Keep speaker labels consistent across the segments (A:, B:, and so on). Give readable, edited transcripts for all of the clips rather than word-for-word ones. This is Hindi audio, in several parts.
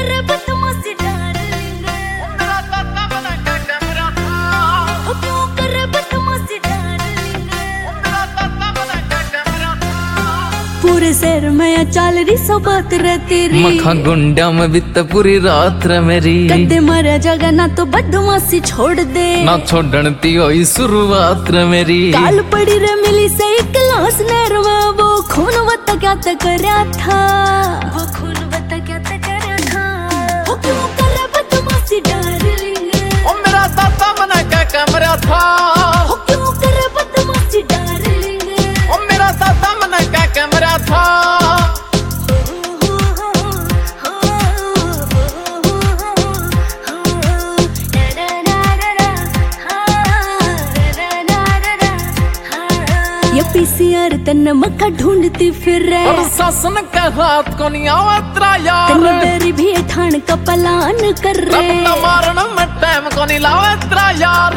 A: करे बदमाशी डार्लिंग,
B: मेरा दादा बना के कैमरा था।
A: हो क्यों करे बदमाशी डार्लिंग,
B: मेरा दादा बना के कैमरा था।
A: पूरे शहर में चल रही सो बात रे तेरी,
C: मखा गुंडा में बित पूरी रात रे मेरी।
A: कदे मारा जगह ना तो बदमाशी छोड़ दे,
C: ना छोड़ती होई शुरुआत रे मेरी।
A: काल पड़ी रे मिली से क्लास नरवा, वो खून बता क्या तक करया था, वो खून बता क्या तक करया था। हो क्यों करे बदमाशी डार्लिंग,
B: ओ मेरा दादा बना के कैमरा था।
A: हो क्यों करे बदमाशी डार्लिंग,
B: ओ मेरा दादा बना के कैमरा था। ये पीसीआर तन मक्खा ढूंढती फिर रे, और शासन के हाथ को नहीं आवतरा यार।
A: तन बेरी भी ठाण का पलान कर रे,
B: रब मारन में टाइम को नहीं लावतरा यार।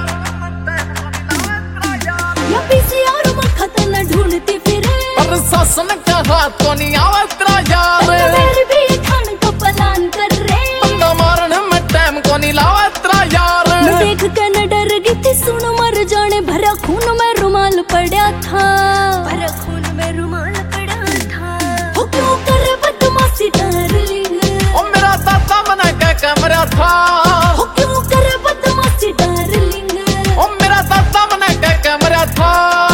A: ये पीसीआर मक्खा तन ढूंढती फिर रे,
B: और शासन के हाथ को नहीं आवतरा
A: तन
B: यार।
A: बेरी भी ठाण का पलान कर रे,
B: बंदा मारन में टाइम को नहीं लावतरा यार।
A: मैं देख के न डर गई थी, सुन मर जाने भरा खून में रुमाल पड़ा था, भरा खून में रुमाल पड़ा था। हो क्यों करे बदमाशी डार्लिंग,
B: ओ मेरा दादा बना के कैमरा था।
A: हो क्यों करे बदमाशी डार्लिंग,
B: ओ मेरा दादा बना के कैमरा था।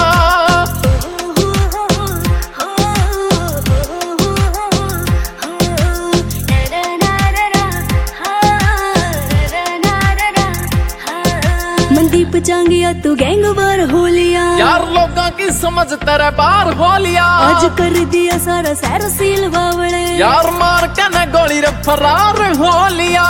A: मनदीप चांगिया तू गैंगवार हो लिया,
B: यार लोगों की समझ तेरे बार हो लिया।
A: आज कर दिया सारा शहर सील बावड़े,
B: यार मार के न गोली रे फरार हो लिया।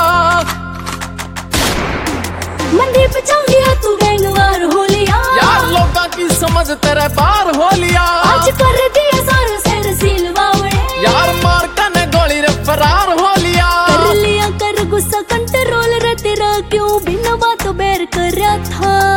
A: मनदीप चांगिया तू गैंगवार हो लिया,
B: यार लोगों की समझ तेरे बार हो लिया।
A: आज कर दिया सारा शहर सील बावड़े,
B: यार मार के न गोली रे फरार हो लिया।
A: कर लिया कर गुस्सा कंट्रोल रे तेरा, क्यों बिना बात बैर कर रहा था।